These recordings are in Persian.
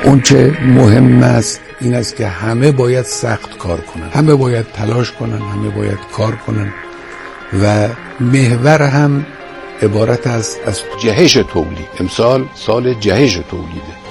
اون چه مهم است این است که همه باید سخت کار کنن، همه باید تلاش کنن، همه باید کار کنن و محور هم عبارت است از جهش تولید. امسال سال جهش تولیده.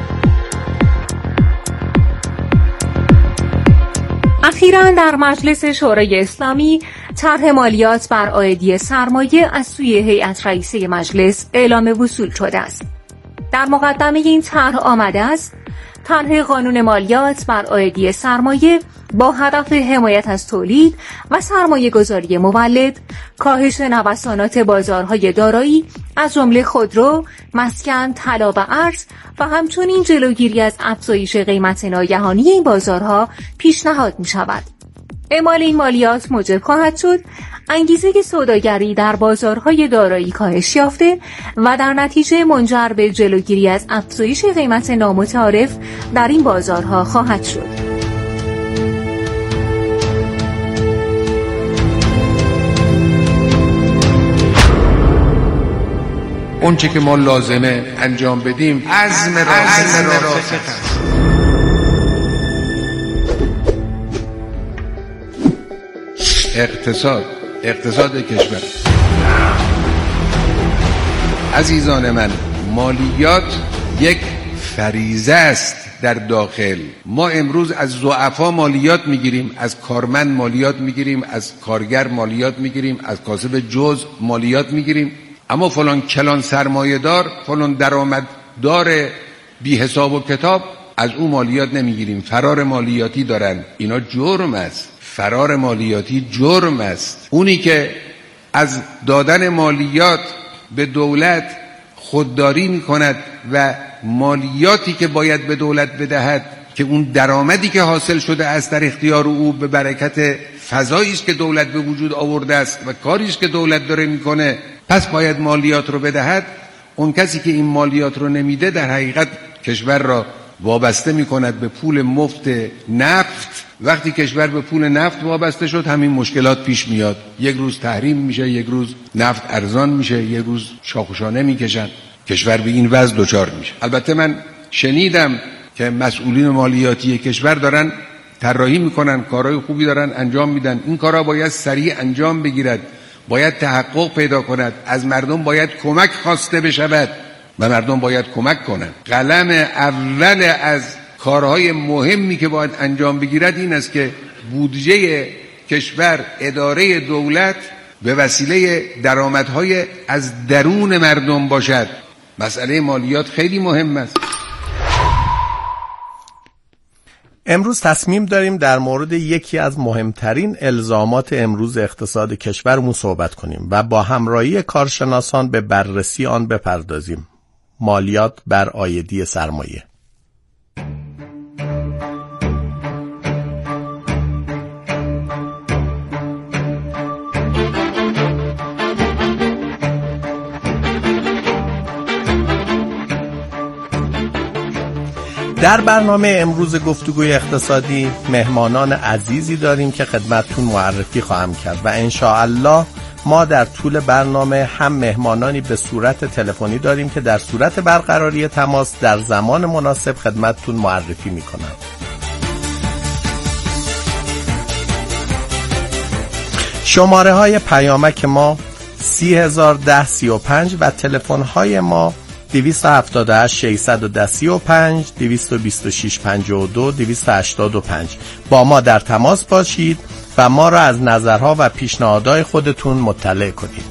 اخیراً در مجلس شورای اسلامی طرح مالیات بر عائدی سرمایه از سوی هیئت رئیسه مجلس اعلام وصول شده است. در مقدمه این طرح آمده است طرح قانون مالیات بر عائدی سرمایه با هدف حمایت از تولید و سرمایه گذاری مولد، کاهش نوسانات بازارهای دارایی از جمله خودرو، مسکن، طلا و ارز و همچنین جلوگیری از افزایش قیمت ناگهانی این بازارها پیشنهاد می شود. اعمال این مالیات موجب خواهد شد انگیزه سوداگری در بازارهای دارایی کاهش یافته و در نتیجه منجر به جلوگیری از افزایش قیمت نامتعارف در این بازارها خواهد شد. اون چه که ما لازمه انجام بدیم عزم راسخ است. اقتصاد کشور. عزیزان من، مالیات یک فریضه است در داخل. ما امروز از ضعفا مالیات میگیریم، از کارمند مالیات میگیریم، از کارگر مالیات میگیریم، از کاسب جزء مالیات میگیریم، اما فلان کلان سرمایه دار، فلان درآمددار بی حساب و کتاب از اون مالیات نمیگیریم. فرار مالیاتی دارن. اینا جرم است. فرار مالیاتی جرم است. اونی که از دادن مالیات به دولت خودداری میکند و مالیاتی که باید به دولت بدهد که اون درآمدی که حاصل شده است در اختیار او به برکت فضایی است که دولت به وجود آورده است و کاری است که دولت داره میکنه، پس باید مالیات رو بدهد. اون کسی که این مالیات رو نمیده در حقیقت کشور را وابسته میکند به پول مفت نفت. وقتی کشور به پول نفت وابسته شد همین مشکلات پیش میاد. یک روز تحریم میشه، یک روز نفت ارزان میشه، یک روز شاخوشانه میکشن، کشور به این وضع دچار میشه. البته من شنیدم که مسئولین مالیاتی کشور دارن طراحی میکنن، کارهای خوبی دارن انجام میدن. این کارها باید سریع انجام بگیرد، باید تحقق پیدا کند، از مردم باید کمک خواسته بشود و مردم باید کمک کنند. قلم اول از کارهای مهمی که باید انجام بگیرد این است که بودجه کشور، اداره دولت به وسیله درآمدهای از درون مردم باشد. مسئله مالیات خیلی مهم است. امروز تصمیم داریم در مورد یکی از مهمترین الزامات امروز اقتصاد کشورمون صحبت کنیم و با همراهی کارشناسان به بررسی آن بپردازیم. مالیات بر عائدی سرمایه. در برنامه امروز گفتگوی اقتصادی مهمانان عزیزی داریم که خدمتتون معرفی خواهم کرد و انشاءالله ما در طول برنامه هم مهمانانی به صورت تلفنی داریم که در صورت برقراری تماس در زمان مناسب خدمتتون معرفی میکنم. شماره های پیامک ما 301035 و تلفن های ما 278 610 35 226 52 285. با ما در تماس باشید و ما را از نظرها و پیشنهادهای خودتون مطلع کنید.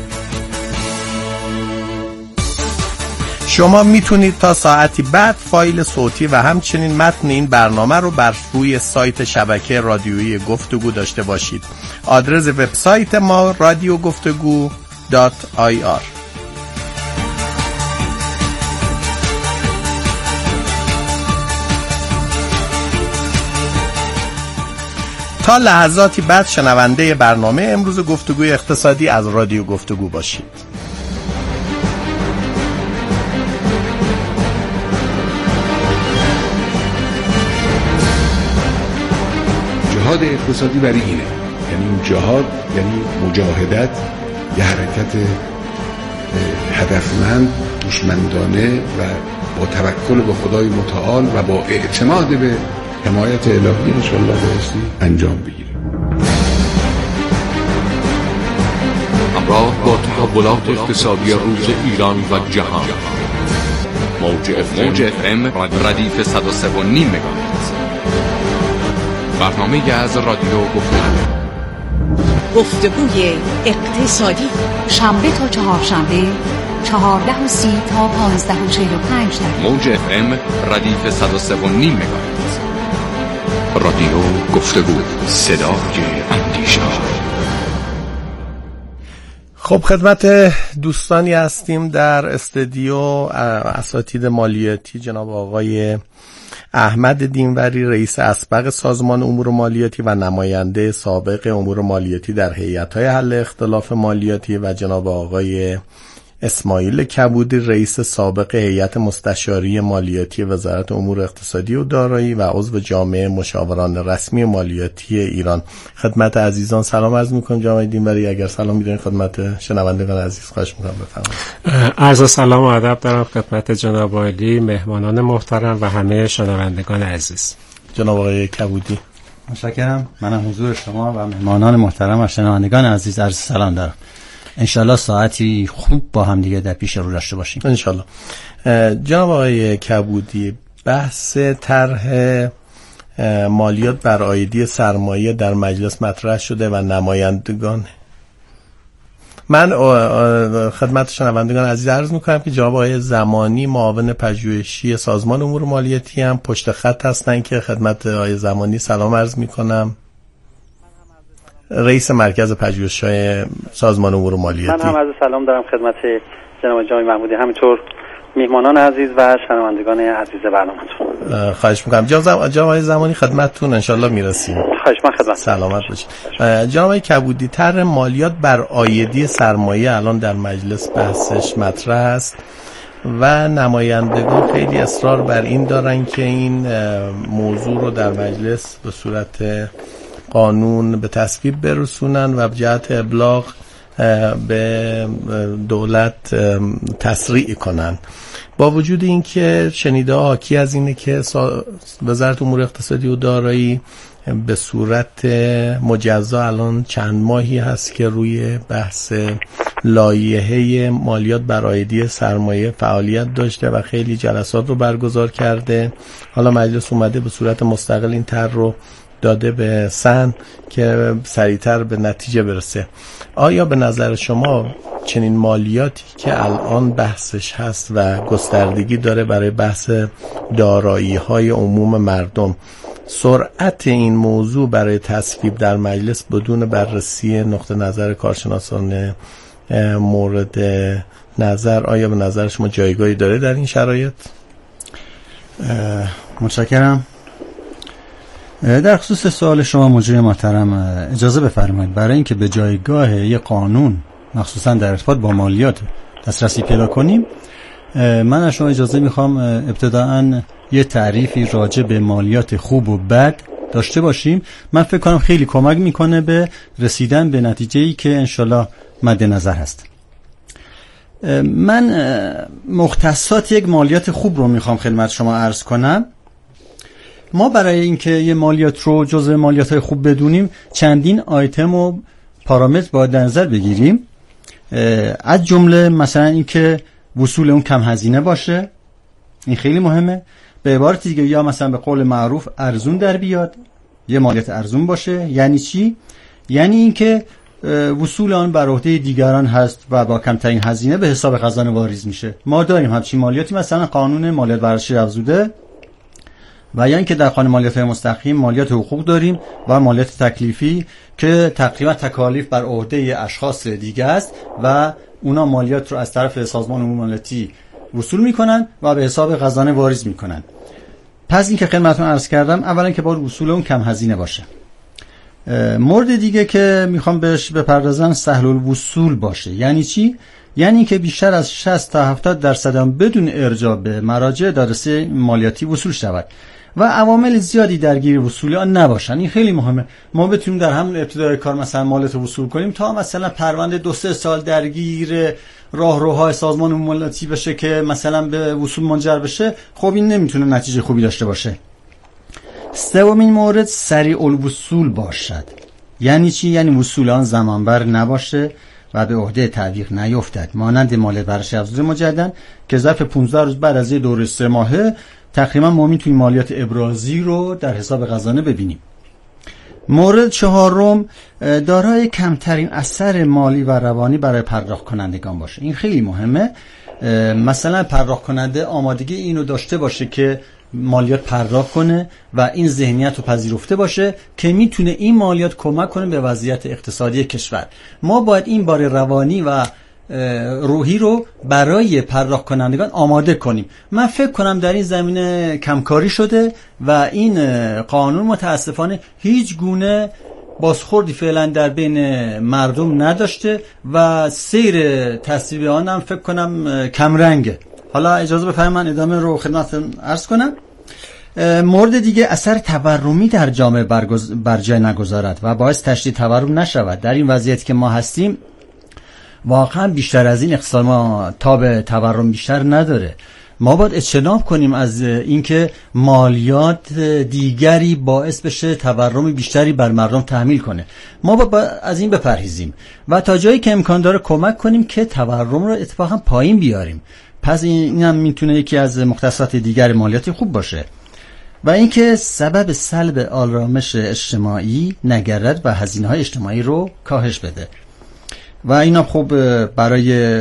شما میتونید تا ساعتی بعد فایل صوتی و همچنین متن این برنامه رو بر روی سایت شبکه رادیویی گفتگو داشته باشید. آدرس وبسایت ما radiogoftagoo.ir. تا لحظاتی بعد شنونده برنامه امروز گفتگوی اقتصادی از رادیو گفتگو باشید. جهاد اقتصادی برای اینه، یعنی این جهاد یعنی مجاهدت، یه حرکت هدفمند، هوشمندانه و با توکل به خدای متعال و با اعتماد به حمایت الهی انشاءالله بایستی انجام بگیریم. همراه با تحولات اقتصادی روز ایران و جهان، موج FM ردیف 103.5 مگاهرتز، برنامه از رادیو گفتگوی اقتصادی، شنبه تا چهارشنبه 14:30 تا 15:45 موج FM ردیف 103.5 مگاهرتز. رادیو گفتگو، صدای اندیشه. خب خدمت دوستانی هستیم در استودیو. اساتید مالیاتی جناب آقای احمد دینوری، رئیس اسبق سازمان امور مالیاتی و نماینده سابق امور مالیاتی در هیئت‌های حل اختلاف مالیاتی، و جناب آقای اسماعیل کبودی، رئیس سابق هیئت مستشاری مالیاتی وزارت امور اقتصادی و دارایی و عضو جامعه مشاوران رسمی مالیاتی ایران. خدمت عزیزان سلام عرض می‌کنم. جناب دینوری اگر سلام می‌دونید خدمت شنوندگان عزیز خواهش می‌کنم بفرمایید. عرض سلام و ادب دارم خدمت جناب عالی، مهمانان محترم و همه شنوندگان عزیز. جناب آقای کبودی. متشکرم. منم حضور شما و مهمانان محترم و شنوندگان عزیز عرض سلام دارم. انشالله ساعتی خوب با هم دیگه در پیش رو داشته باشیم انشالله. جناب آقای کبودی، بحث طرح مالیات بر عایدی سرمایه در مجلس مطرح شده و نمایندگان، من خدمت شنوندگان عزیز عرض میکنم که جناب آقای زمانی معاون پژوهشی سازمان امور مالیاتی هم پشت خط هستن که خدمت آقای زمانی سلام عرض میکنم. رئیس مرکز پژوهش‌های سازمان امور مالیاتی. من هم عرض سلام دارم خدمت جناب جای محمودی، همینطور میهمانان عزیز و شنوندگان عزیز برنامه‌تون. خواهش می‌کنم. جناب آقای زمانی خدمتتون انشالله میرسیم. خواهش من خدمت. سلامت باشید. جناب آقای کبودی، طرح مالیات بر عایدی سرمایه الان در مجلس بحثش مطرح است و نمایندگان خیلی اصرار بر این دارن که این موضوع رو در مجلس به صورت قانون به تصویب برسونن و جهت ابلاغ به دولت تسریع کنن. با وجود این که شنیده حاکی از اینه که وزارت امور اقتصادی و دارایی به صورت مجزا الان چند ماهی هست که روی بحث لایحه مالیات بر عایدی سرمایه فعالیت داشته و خیلی جلسات رو برگزار کرده. حالا مجلس اومده به صورت مستقل این طرح رو داده به سن که سریعتر به نتیجه برسه. آیا به نظر شما چنین مالیاتی که الان بحثش هست و گستردگی داره برای بحث دارایی‌های عموم مردم، سرعت این موضوع برای تصویب در مجلس بدون بررسی نقطه نظر کارشناسان مورد نظر، آیا به نظر شما جایگاهی داره در این شرایط؟ متشکرم. در خصوص سوال شما مجری محترم اجازه بفرمایید برای اینکه به جایگاه یک قانون مخصوصا در ارتباط با مالیات دسترسی پیدا کنیم، من از شما اجازه میخوام ابتداءً یه تعریفی راجع به مالیات خوب و بد داشته باشیم. من فکر کنم خیلی کمک میکنه به رسیدن به نتیجه‌ای که انشالله مد نظر هست. من مختصات یک مالیات خوب رو میخوام خدمت شما عرض کنم. ما برای اینکه یه مالیات رو جزء مالیات‌های خوب بدونیم چندین آیتم و پارامتر باید در نظر بگیریم. از جمله مثلا اینکه وصول اون کم هزینه باشه، این خیلی مهمه. به عبارت دیگه یا مثلا به قول معروف ارزون در بیاد، یه مالیات ارزون باشه. یعنی چی؟ یعنی اینکه وصول آن بر عهده دیگران هست و با کمترین هزینه به حساب خزانه واریز میشه. ما داریم همچین مالیاتی، مثلا قانون مالیات برداشتی افزوده، و یا اینکه در قانون مالیات مستقیم مالیات حقوق داریم و مالیات تکلیفی که تقریبا تکالیف بر عهده اشخاص دیگه است و اونا مالیات رو از طرف سازمان امور مالیاتی وصول میکنن و به حساب خزانه واریز میکنن. پس این که خدمتتون عرض کردم، اولا که باید وصول اون کم هزینه باشه. مورد دیگه که میخوام بهش بپردازم سهل الوصول باشه. یعنی چی؟ یعنی که بیشتر از 60 تا 70% بدون ارجاع به مراجع دادرسی مالیاتی وصول شود و عوامل زیادی درگیر وصول آن نباشن. این خیلی مهمه. ما بتونیم در همون ابتدای کار مثلا مالیات وصول کنیم تا مثلا پرونده 2-3 سال درگیر راهروهای سازمان مالیاتی بشه که مثلا به وصول منجر بشه، خب این نمیتونه نتیجه خوبی داشته باشه. سومین مورد سریع الوصول باشد. یعنی چی؟ یعنی وصول آن زمانبر نباشه و به عهده تعویق نیفتد، مانند مالیات بر ارزش افزوده مجددا که ظرف 15 روز بعد از یه دوره 3 ماهه تقریبا ما میتونیم مالیات ابرازی رو در حساب خزانه ببینیم. مورد چهارم، دارای کمترین اثر مالی و روانی برای پرداخت کنندگان باشه. این خیلی مهمه. مثلا پرداخت کننده آمادگی اینو داشته باشه که مالیات پرداخت کنه و این ذهنیت رو پذیرفته باشه که میتونه این مالیات کمک کنه به وضعیت اقتصادی کشور. ما باید این بار روانی و روحی رو برای پرداخت کنندگان آماده کنیم. من فکر کنم در این زمینه کمکاری شده و این قانون متاسفانه هیچ گونه بازخوردی فعلا در بین مردم نداشته و سیر تصویب آن هم فکر کنم کمرنگه. حالا اجازه بفرمایید من ادامه رو خدمتتون عرض کنم. مورد دیگه، اثر تورمی در جامعه بر جای نگذارد و باعث تشدید تورم نشود. در این وضعیت که ما هستیم واقعا بیشتر از این اقتصاد ما تاب تورم بیشتر نداره. ما باید اجتناب کنیم از اینکه مالیات دیگری باعث بشه تورم بیشتری بر مردم تحمیل کنه. ما باید از این بپرهیزیم و تا جایی که امکان داره کمک کنیم که تورم رو اتفاقا پایین بیاریم. پس این هم میتونه یکی از مختصات دیگر مالیاتی خوب باشه. و اینکه سبب سلب آرامش اجتماعی نگرد و هزینه‌های اجتماعی رو کاهش بده. و اینا خب برای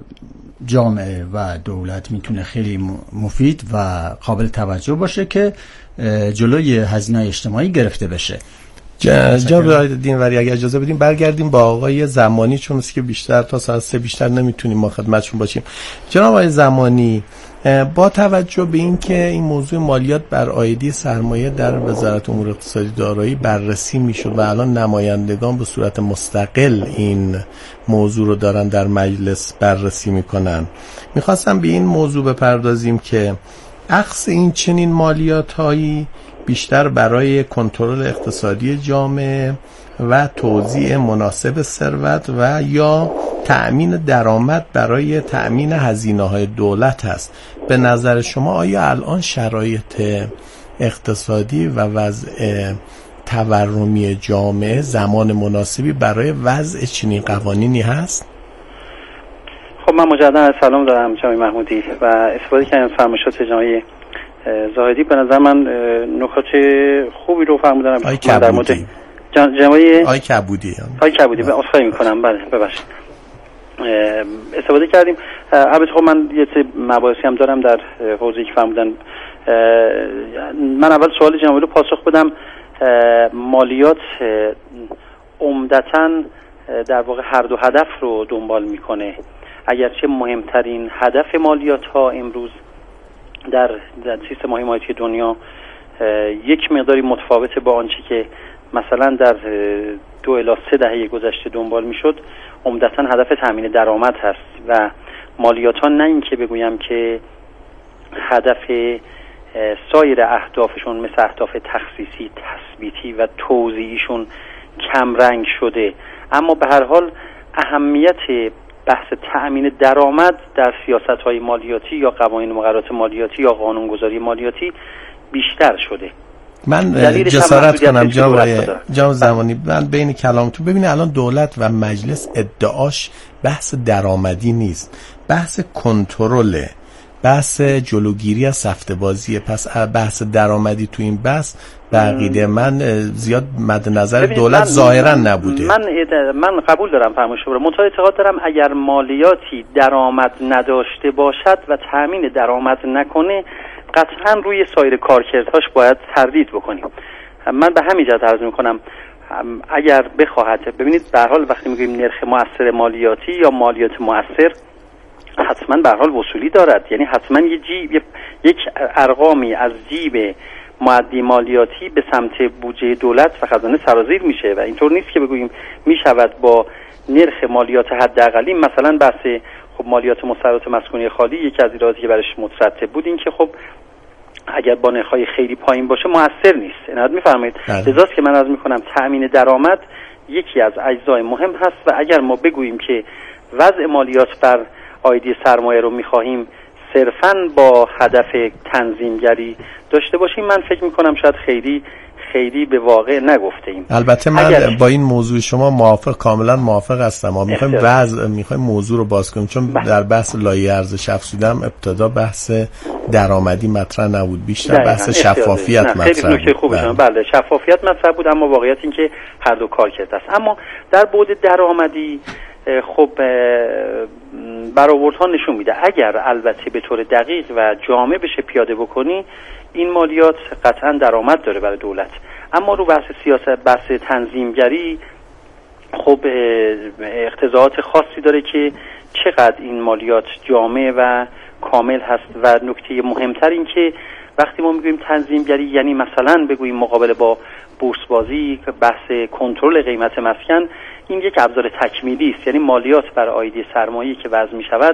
جامعه و دولت میتونه خیلی مفید و قابل توجه باشه که جلوی هزینه‌های اجتماعی گرفته بشه. جناب دینوری اگه اجازه بدیم برگردیم با آقای زمانی، چون است که بیشتر تا ساعت 3 بیشتر نمیتونیم ما خدمتشون باشیم. جناب آقای زمانی، با توجه به اینکه این موضوع مالیات بر عایدی سرمایه در وزارت امور اقتصادی دارایی بررسی میشد و الان نمایندگان به صورت مستقل این موضوع رو دارن در مجلس بررسی میکنن، میخواستم به این موضوع بپردازیم که اخذ این چنین مالیات هایی بیشتر برای کنترل اقتصادی جامعه و توزیع مناسب ثروت و یا تأمین درآمد برای تأمین هزینه‌های دولت است. به نظر شما آیا الان شرایط اقتصادی و وضع تورمی جامعه زمان مناسبی برای وضع چنین قوانینی هست؟ خب من مجددا سلام دارم جناب محمودی و استفاده کردم از فرمایشات جناب زاهدی. به نظر من نکات خوبی رو فرمودن در مورد جناب آقای کبودی. عذرخواهی میکنم، بله ببخشید. استفاده کردیم. البته خب من یه سری مباحثی هم دارم در حوزه‌ای که فرمودن. من اول سوال جناب رو پاسخ بدم. مالیات عمدتاً در واقع هر دو هدف رو دنبال میکنه. اگرچه مهمترین هدف مالیات ها امروز در سیستم مالیاتی دنیا یک مقداری متفاوته با آنچه که مثلا در 2 الی 3 دهه گذشته دنبال میشد. عمدتاً هدف تامین درآمد هست و مالیات ها نه این که بگویم که هدف سایر اهدافشون مثل اهداف تخصیصی، تثبیتی و توزیعیشون کم رنگ شده، اما به هر حال اهمیت بحث تأمین درآمد در سیاست‌های مالیاتی یا قوانین مقررات مالیاتی یا قانونگذاری مالیاتی بیشتر شده. من جسارت کنم جناب زمانی، من بین کلامتون ببینید الان دولت و مجلس ادعاش بحث درآمدی نیست، بحث کنترله، بحث جلوگیری از سفته‌بازی. پس بحث درآمدی تو این بحث به عقیده من زیاد مد نظر دولت ظاهرا نبوده. من قبول دارم فرمایش رو، منتها اعتقاد دارم اگر مالیاتی درآمد نداشته باشد و تامین درآمد نکنه قطعا روی سایر کارکردهاش باید تردید بکنیم. من به همین جهت عرض میکنم اگر بخواهد، ببینید به هر حال وقتی میگیم نرخ مؤثر مالیاتی یا مالیات مؤثر حتما به هر حال وصولی دارد، یعنی حتما یک ارقامی از جیب مؤدی مالیاتی به سمت بودجه دولت و خزانه سرازیر میشه و اینطور نیست که بگوییم میشود با نرخ مالیات حداقلی مثلا بحث خب مالیات مستحقات مسکونی خالی یکی از ایراداتی که برش مترتب بود این که خب اگر با نرخ‌های خیلی پایین باشه مؤثر نیست. عنایت می‌فرمایید. لذاست که من عرض می‌کنم تأمین درآمد یکی از اجزای مهم هست و اگر ما بگوییم که وضع مالیات بر آیدی سرمایه رو میخواهیم صرفاً با هدف تنظیمگری داشته باشیم، من فکر میکنم شاید خیلی به واقع نگفته ایم. البته من با این موضوع شما کاملا موافق هستم. ما میخوایم موضوع رو باز کنیم، چون در بحث لایحه ارزش افزوده هم ابتدا بحث درآمدی مطرح نبود، بیشتر بحث شفافیت مطرح بود. خیلی نکته خوبه. بله شفافیت مطرح بود، اما واقعیت این که هر دو کار کرده است. اما در بعد درآمدی خب برآوردها نشون میده اگر البته به طور دقیق و جامع بشه پیاده بکنی، این مالیات قطعا درآمد داره برای دولت. اما رو بحث سیاست، بحث تنظیمگری، خب اقتضاعات خاصی داره که چقدر این مالیات جامع و کامل هست. و نکته مهمتر این که وقتی ما میگوییم تنظیمگری، یعنی مثلا بگوییم مقابله با بورس بازی، بحث کنترل قیمت مسکن، این یک ابزار تکمیلی است. یعنی مالیات بر آیدی سرمایه‌ای که وضع می شود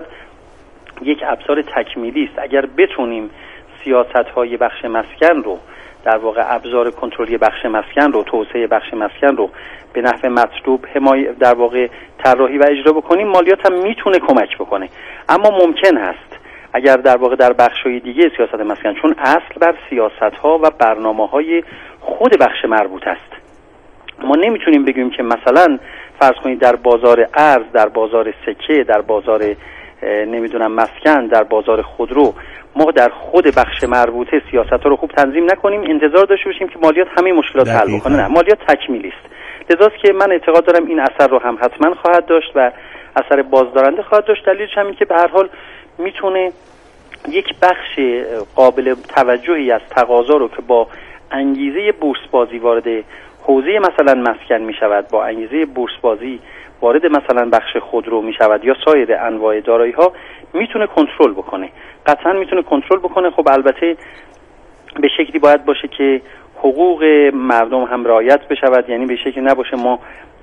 یک ابزار تکمیلی است. اگر بتونیم سیاست‌های بخش مسکن رو، در واقع ابزار کنترلی بخش مسکن رو، توسعه بخش مسکن رو به نحو مطلوب در واقع طراحی و اجرا بکنیم، مالیات هم میتونه کمک بکنه. اما ممکن هست اگر در واقع در بخش‌های دیگه سیاست مسکن، چون اصل بر سیاست‌ها و برنامه‌های خود بخش مربوط است، ما نمیتونیم بگیم که مثلا فرض کنید در بازار ارز، در بازار سکه، در بازار نمیدونم مسکن، در بازار خودرو، ما در خود بخش مربوطه سیاست‌ها رو خوب تنظیم نکنیم، انتظار داشته باشیم که مالیات همه مشکلات حل بکنه. نه، مالیات تکمیلی است. لذاست که من اعتقاد دارم این اثر رو هم حتما خواهد داشت و اثر بازدارنده خواهد داشت. دلیلش همین که به هر حال میتونه یک بخش قابل توجهی از تقاضا رو که با انگیزه بورس بازی وارد حوزه مثلا مسکن می شود، با انگیزه بورس بازی وارد مثلا بخش خودرو می شود یا سایر انواع دارایی ها، میتونه کنترل بکنه. قطعا میتونه کنترل بکنه. خب البته به شکلی باید باشه که حقوق مردم هم رعایت بشود، یعنی به شکلی نباشه ما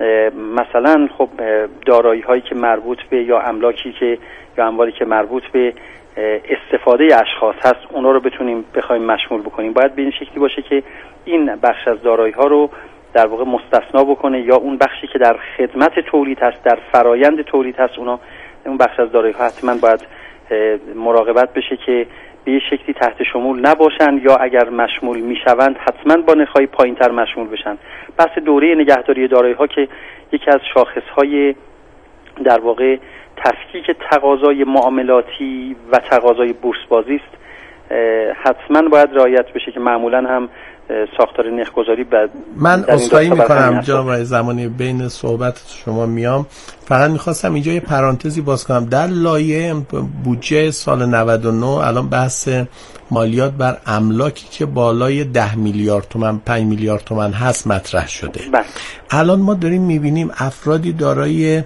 مثلا خب دارایی هایی که مربوط به یا املاکی که یا اموالی که مربوط به استفاده اشخاص هست، اونا رو بخوایم مشمول بکنیم. باید به این شکلی باشه که این بخش از دارایی ها رو در واقع مستثنا بکنه، یا اون بخشی که در خدمت تولید هست، در فرایند تولید هست، اون بخش از دارایی ها حتما باید مراقبت بشه که به شکلی تحت شمول نباشن، یا اگر مشمول میشوند حتما با نرخ‌های پایین‌تر مشمول بشن. بحث دوره نگهداری دارایی ها که یکی از شاخص‌های در واقع تفکیک تقاضای معاملاتی و تقاضای بورس بازی است، حتما باید رعایت بشه که معمولا هم ساختار نرخ‌گذاری من عذرخواهی میکنم جناب زمانی بین صحبت شما میام، فقط میخواستم اینجا یه پرانتزی باز کنم. در لایحه بودجه سال 99 الان بحث مالیات بر املاکی که بالای 10 میلیارد تومان 5 میلیارد تومان هست مطرح شده. الان ما داریم میبینیم افرادی دارای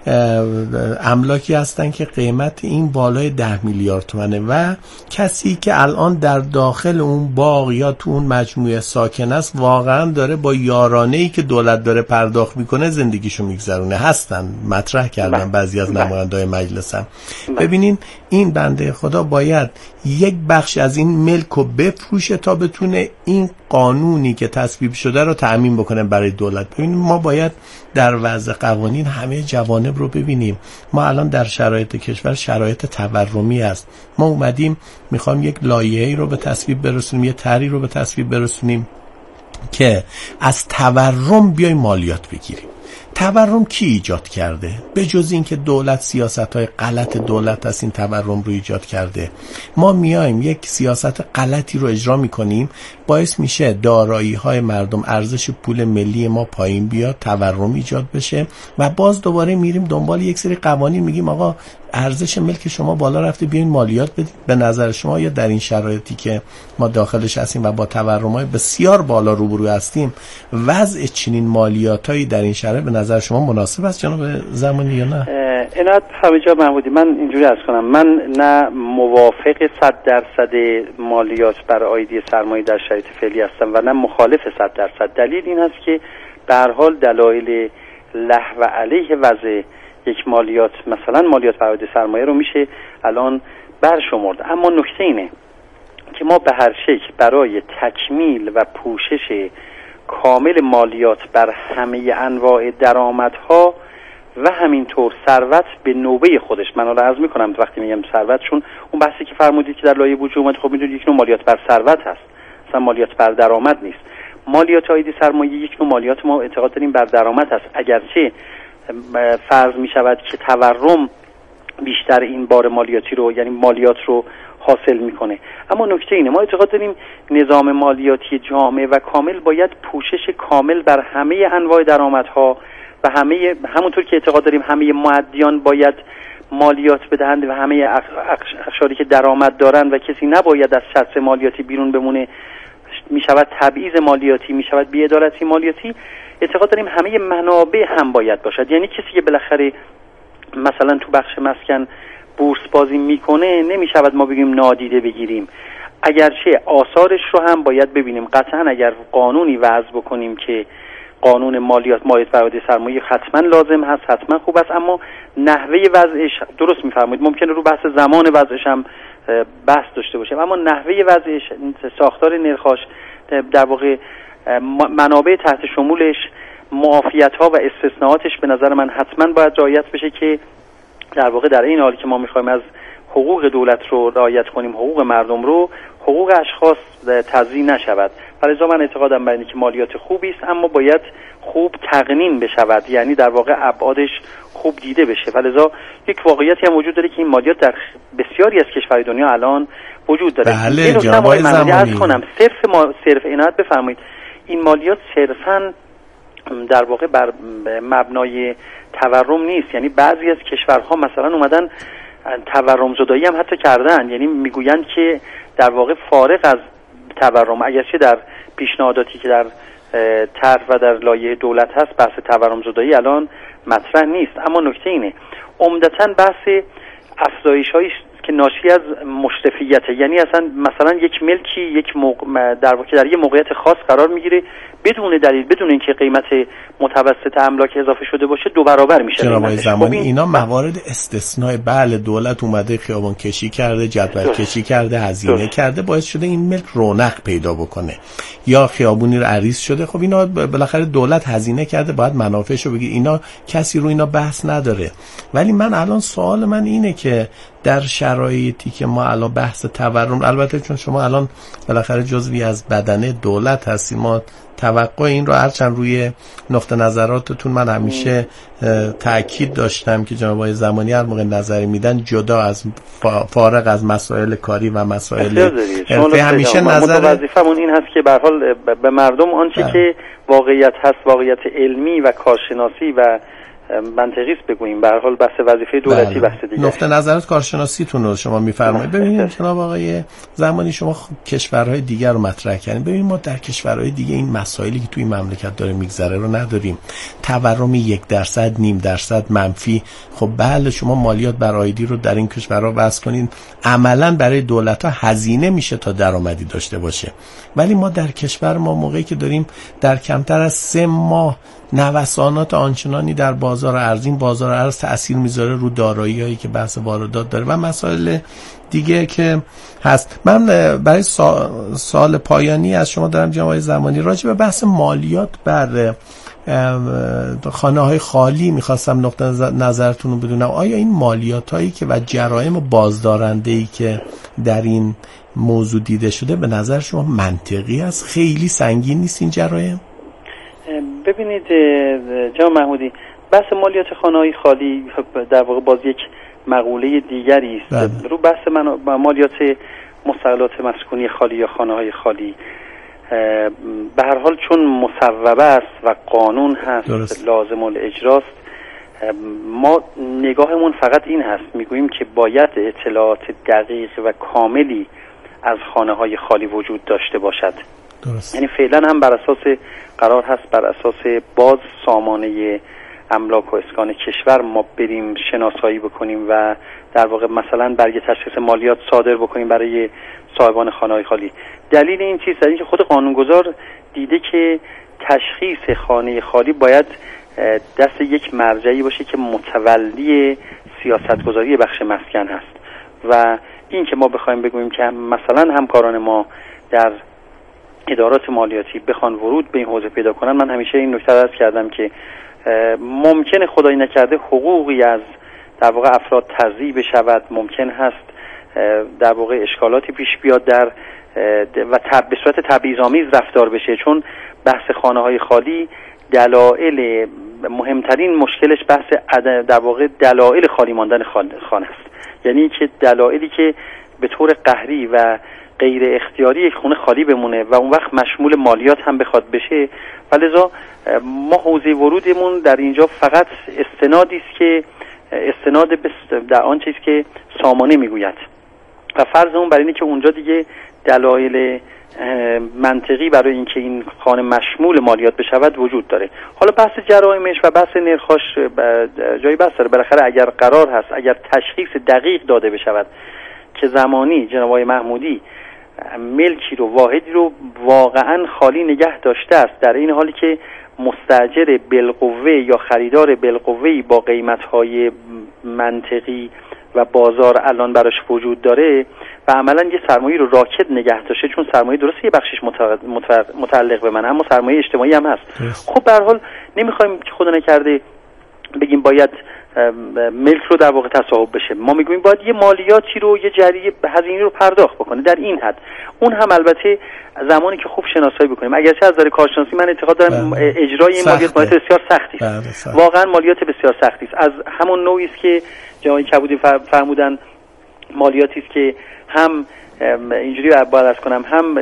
املاکی هستن که قیمت این بالای 10 میلیارد تومانه و کسی که الان در داخل اون باغ یا تو اون مجموعه ساکن است واقعا داره با یارانه‌ای که دولت داره پرداخت میکنه زندگیشو میگذرونه. هستن مطرح کردن بعضی از نماینده‌های مجلس هم. ببینین این بنده خدا باید یک بخش از این ملک رو بفروشه تا بتونه این قانونی که تصویب شده رو تأمین بکنه برای دولت. ببینیم ما باید در وضع قوانین همه جوانب رو ببینیم. ما الان در شرایط کشور شرایط تورمی است. ما اومدیم میخوام یک لایحه‌ای رو به تصویب برسونیم، یه طرحی رو به تصویب برسونیم که از تورم بیایم مالیات بگیریم. تورم کی ایجاد کرده؟ به جز این که دولت سیاست‌های غلط دولت از این تورم رو ایجاد کرده. ما میایم یک سیاست غلطی رو اجرا میکنیم، باعث میشه دارایی‌های مردم، ارزش پول ملی ما پایین بیاد، تورم ایجاد بشه و باز دوباره میریم دنبال یک سری قوانین، میگیم آقا ارزش ملک شما بالا رفته بیاین مالیات بدید. به نظر شما یا در این شرایطی که ما داخلش هستیم و با تورم‌های بسیار بالا روبرو هستیم، وضع چنین مالیاتایی در این شرایط به نظر شما مناسب است جناب زمانی یا نه؟ عنایت فرمایید محمودی، من اینجوری عرض کنم، من نه موافق 100% مالیات بر آیدی سرمایه در شرایط فعلی هستم و نه مخالف 100%. دلیل این است که به هر حال دلایل له و علیه وضع یک مالیات، مثلا مالیات بر آیدی سرمایه رو میشه الان برشمرد. اما نکته اینه که ما به هر شکل برای تکمیل و پوشش کامل مالیات بر همه انواع درآمدها و همینطور ثروت به نوبه خودش. من حالا عرض میکنم وقتی میگم ثروت، چون اون بحثی که فرمودید که در لایحه وجود اومد، خب میدونید یک نوع مالیات بر ثروت هست، اصلا مالیات بر درآمد نیست. مالیات عاید سرمایه یک نوع مالیات ما اعتقاد داریم بر درآمد هست، اگرچه فرض میشود که تورم بیشتر این بار مالیاتی رو، یعنی مالیات رو حاصل میکنه. اما نکته اینه، ما اعتقاد داریم نظام مالیاتی جامع و کامل باید پوشش کامل بر همه انواع درآمدها و همونطور که اعتقاد داریم همه مؤدیان باید مالیات بدهند و همه اقشاری که درآمد دارند و کسی نباید از شرط مالیاتی بیرون بمونه، میشود تبعیض مالیاتی، میشود بی‌عدالتی مالیاتی. اعتقاد داریم همه منابع هم باید باشد، یعنی کسی که بالاخره مثلا تو بخش مسکن بورس بازی میکنه نمیشود ما بگیم نادیده بگیریم، اگرچه آثارش رو هم باید ببینیم. قطعا اگر قانونی وضع بکنیم که قانون مالیات بر عاید سرمایه حتما لازم هست، حتما خوب است، اما نحوه وضعش درست میفرمایید، ممکنه رو بحث زمان وضعش هم بحث داشته باشیم، اما نحوه وضعش، ساختار نرخاش، در واقع منابع تحت شمولش، معافیت‌ها و استثناءاتش به نظر من حتما باید رعایت بشه که در واقع در این حالی که ما می‌خوایم از حقوق دولت رو رعایت کنیم، حقوق مردم رو، حقوق اشخاص تضییع نشود. لذا من اعتقادم بر اینه که مالیات خوبی است، اما باید خوب تقنین بشود، یعنی در واقع ابعادش خوب دیده بشه. لذا یک واقعیتی هم وجود داره که این مالیات در بسیاری از کشورهای دنیا الان وجود داره. بله جناب زمانی کنم صرف عنایت بفرمایید، این مالیات صرفاً در واقع بر مبنای تورم نیست، یعنی بعضی از کشورها مثلا اومدن تورم زدایی هم حتی کردن، یعنی میگویند که در واقع فارغ از تورم، اگرچه در پیشنهاداتی که در طرح و در لایحه دولت هست بحث تورم زدایی الان مطرح نیست، اما نکته اینه عمدتاً بحث افزایش‌هایی که ناشی از مشرفیته، یعنی اصلا مثلا یک ملکی در واقع در یک موقعیت خاص قرار میگیره بدون دلیل، بدون اینکه قیمت متوسط املاک اضافه شده باشه، 2 برابر میشه. جناب زمانی اینا موارد استثناء. بله دولت اومده خیابان کشی کرده، جدول کشی کرده، هزینه کرده، باعث شده این ملک رونق پیدا بکنه، یا خیابونی رو عریض شده. خب اینا بالاخره دولت هزینه کرده، باید منافعشو بگیر. اینا کسی رو اینا بحث نداره. ولی من الان سوال من اینه که در شرایطی که ما الان بحث تورم، البته چون شما الان بالاخره جزوی از بدنه دولت هستی، ما توقع این رو هرچند روی نقطه نظراتتون من همیشه تأکید داشتم که جناب آقای زمانی هر موقع نظری میدن جدا از فارغ از مسائل کاری و مسائل حرفه همیشه نظر وظیفمون این هست که به هر حال به مردم آنچه که واقعیت هست، واقعیت علمی و کارشناسی و منطقی بگوییم، به هر حال بحث وظیفه دولتی بحث دیگه. نقطه نظرات کارشناسیتون رو شما میفرمایید. ببینید جناب آقای زمانی شما کشورهای دیگر رو مطرح کردین. ببینید ما در کشورهای دیگه این مسائلی که توی مملکت داره میگذره رو نداریم. تورم 1%، 0.5% منفی. خب بله شما مالیات بر عایدی رو در این کشورها وضع کنین، عملاً برای دولت‌ها هزینه میشه تا درآمدی داشته باشه. ولی ما در کشور ما موقعی که داریم در کمتر از 3 ماه نوسانات آنچنانی در بازار ارز، این بازار ارز تأثیر میذاره رو دارایی‌هایی که بحث واردات داره و مسائل دیگه که هست. من برای سال پایانی از شما دارم جناب آقای زمانی راجع به بحث مالیات بر خانه‌های خالی می‌خواستم نقطه نظرتون رو بدونم. آیا این مالیاتایی که و جرایم بازدارنده‌ای که در این موضوع دیده شده به نظر شما منطقی است؟ خیلی سنگین نیست این جرایم؟ ببینید جناب محمودی، بحث مالیات خانه‌های خالی در واقع باز یک مقوله دیگری است. رو بحث مالیات مستغلات مسکونی خالی یا خانه‌های خالی به هر حال چون مصوبه است و قانون هست درست. لازم الاجراست، ما نگاهمون فقط این هست، میگوییم که باید اطلاعات دقیق و کاملی از خانه‌های خالی وجود داشته باشد. درست. یعنی فعلا هم بر اساس قرار هست بر اساس باز سامانه املاک و اسکان کشور ما بریم شناسایی بکنیم و در واقع مثلا برگ تشخیص مالیات صادر بکنیم برای صاحبان خانه‌های خالی. دلیل این چیز در این که خود قانونگذار دیده که تشخیص خانه خالی باید دست یک مرجعی باشه که متولی سیاستگذاری بخش مسکن هست و این که ما بخوایم بگوییم که مثلا همکاران ما در ادارات مالیاتی بخوان ورود به این حوزه پیدا کنن، من همیشه این نکته عرض کردم که ممکنه خدای نکرده حقوقی از در واقع افراد تضییع بشود، ممکن هست در واقع اشکالاتی پیش بیاد در و به صورت تبعیض‌آمیز رفتار بشه، چون بحث خانه‌های خالی دلایل مهمترین مشکلش بحث در واقع دلایل خالی ماندن خانه است. یعنی که دلایلی که به طور قهری و غیر اختیاری یک خونه خالی بمونه و اون وقت مشمول مالیات هم بخواد بشه، ولذا ما حوزه ورودمون در اینجا فقط استنادی است که استناد در آن چیزی که سامانه میگوید و فرضمون بر اینه که اونجا دیگه دلایل منطقی برای اینکه این خانه مشمول مالیات بشود وجود داره. حالا بحث جرائمش و بحث نرخاش جایی بحث داره. بالاخره اگر قرار هست، اگر تشخیص دقیق داده بشود که زمانی جناب آقای محمودی ملکی رو، واحدی رو واقعا خالی نگه داشته است، در این حالی که مستاجر بالقوه یا خریدار بالقوه‌ای با قیمت‌های منطقی و بازار الان براش وجود داره و عملا یه سرمایه رو راکد نگه داشته، چون سرمایه درسته یه بخشش متعلق به من، اما سرمایه اجتماعی هم هست. خب به هر حال نمیخوایم که خدا نکرده بگیم باید ملک رو در واقع تصاحب بشه، ما میگویم باید یه مالیاتی رو، یه جریه هزینه رو پرداخت بکنه در این حد. اون هم البته زمانی که خوب شناسایی بکنیم، اگرچه از نظر کارشناسی من اعتقاد دارم اجرای این مالیات مالیات بسیار سختی است، واقعا مالیات بسیار سختی است، از همون نوعی است که جناب کبودی فرمودن مالیاتی است که هم اینجوری باید از کنم هم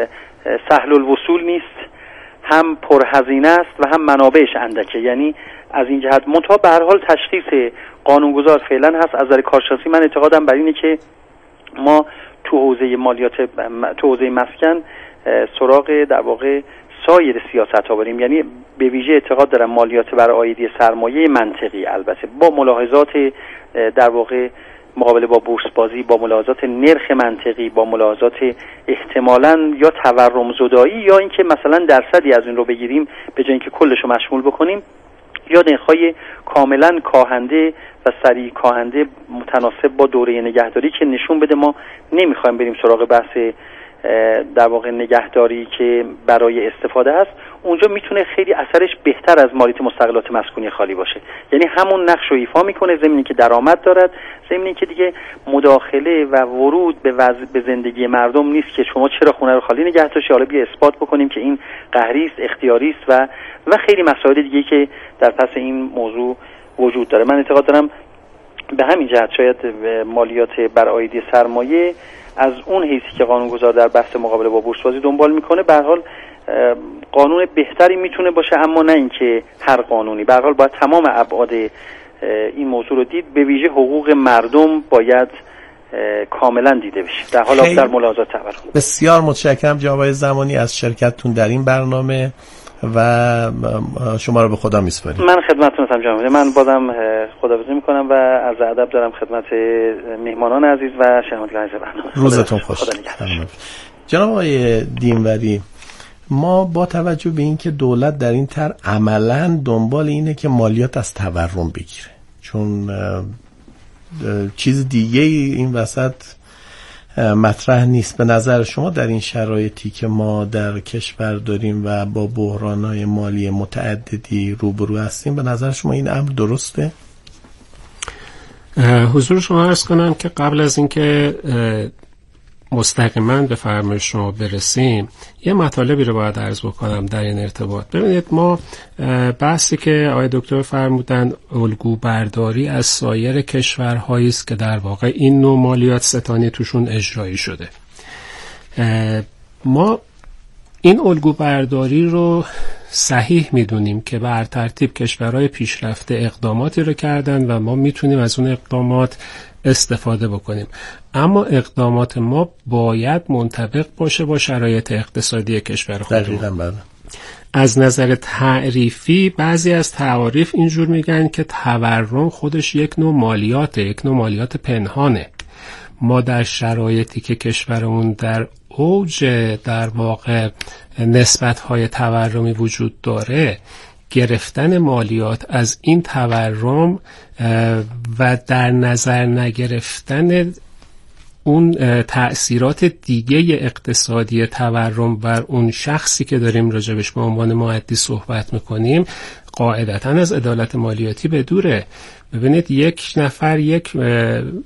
سهل الوصول نیست، هم پرهزینه است و هم منابعش اندکه. یعنی از این جهت منتها به هر حال تشخیص قانونگذار فعلا هست. از نظر کارشناسی من اعتقادم بر اینه که ما تو حوزه مالیات، تو حوزه مسکن سراغ در واقع سایر سیاست‌ها بریم. یعنی به ویژه اعتقاد دارم مالیات بر عایدی سرمایه منطقی، البته با ملاحظات در واقع مقابله با بورس بازی، با ملاحظات نرخ منطقی، با ملاحظات احتمالاً یا تورم زدایی یا اینکه مثلا درصدی از این رو بگیریم به جای اینکه کلش رو مشمول بکنیم، یا نرخ‌های کاملا کاهنده و سریع کاهنده متناسب با دوره نگهداری که نشون بده ما نمیخوایم بریم سراغ بحث در واقع نگهداری که برای استفاده است. اونجا میتونه خیلی اثرش بهتر از مالیات مستغلات مسکونی خالی باشه. یعنی همون نقش رو ایفا میکنه، زمینی که درآمد دارد، زمینی که دیگه مداخله و ورود به زندگی مردم نیست که شما چرا خونه رو خالی نگه داشتی، حالا بیا اثبات بکنیم که این قهری است، اختیاری است و خیلی مسائل دیگه که در پس این موضوع وجود داره. من اعتقاد دارم به همین جهت شاید مالیات بر عایدی سرمایه از اون حیثی که قانونگذار در بحث مقابله با بورس بازی دنبال میکنه به هر حال قانون بهتری میتونه باشه، اما نه اینکه هر قانونی. به هر حال باید تمام ابعاد این موضوع رو دید، به ویژه حقوق مردم باید کاملا دیده بشه در حال در ملاحظات تورم. بسیار متشکرم جناب زمانی از شرکتتون در این برنامه و شما رو به خدا میسپاریم. من خدمتتون هستم جناب. من بازم خداحافظی میکنم و عرض ادب دارم خدمت مهمانان عزیز و شنوندگان عزیز برنامه. روزتون خوش. جناب آقای دینوری، ما با توجه به اینکه دولت در این طرح عملاً دنبال اینه که مالیات از تورم بگیره، چون چیز دیگه این وسط مطرح نیست، به نظر شما در این شرایطی که ما در کشور داریم و با بحران‌های مالی متعددی روبرو هستیم، به نظر شما این امر درسته؟ حضور شما عرض کنم که قبل از اینکه مستقیما به فرمایش شما برسیم یه مطالبی رو باید عرض بکنم در این ارتباط. ببینید ما بحثی که آقای دکتر فرمودن الگو برداری از سایر کشورهایی است که در واقع این نوع مالیات ستانی توشون اجرایی شده. ما این الگو برداری رو صحیح میدونیم که بر ترتیب کشورهای پیشرفته اقداماتی رو کردن و ما میتونیم از اون اقدامات استفاده بکنیم، اما اقدامات ما باید منطبق باشه با شرایط اقتصادی کشور خودمون. دقیقاً بله. از نظر تعریفی بعضی از تعاریف اینجور میگن که تورم خودش یک نوع مالیاته، یک نوع مالیات پنهانه. ما در شرایطی که کشورمون در اوج در واقع نسبت‌های تورمی وجود داره، گرفتن مالیات از این تورم و در نظر نگرفتن اون تأثیرات دیگه اقتصادی تورم بر اون شخصی که داریم راجبش به عنوان مؤدی صحبت میکنیم قاعدتاً از عدالت مالیاتی به دوره. ببینید یک نفر یک